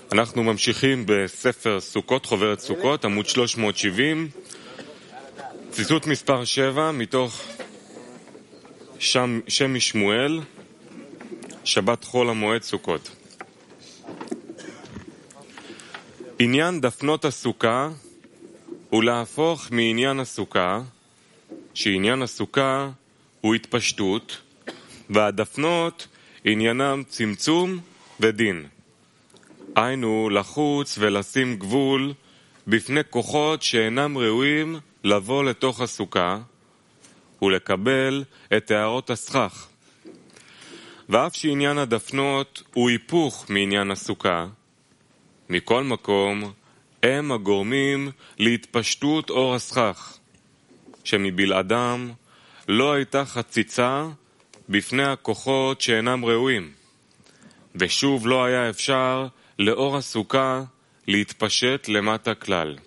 אנחנו ממשיכים בספר סוכות, חוברת סוכות, עמוד 370, ציטוט מספר 7 מתוך שם משמואל, שבת חול המועד סוכות. עניין דפנות הסוכה הוא להפוך מעניין הסוכה, שעניין הסוכה הוא התפשטות, והדפנות עניינם צמצום ודין. היינו לחוץ ולשים גבול בפני כוחות שאינם ראויים לבוא לתוך הסוכה ולקבל את הערות הסכך. ואף שעניין הדפנות הוא היפוך מעניין הסוכה, מכל מקום הם הגורמים להתפשטות אור הסכך, שמבלעדם לא הייתה חציצה בפני הכוחות שאינם ראויים, ושוב לא היה אפשר לאור הסוכה להתפשט למטה כלל.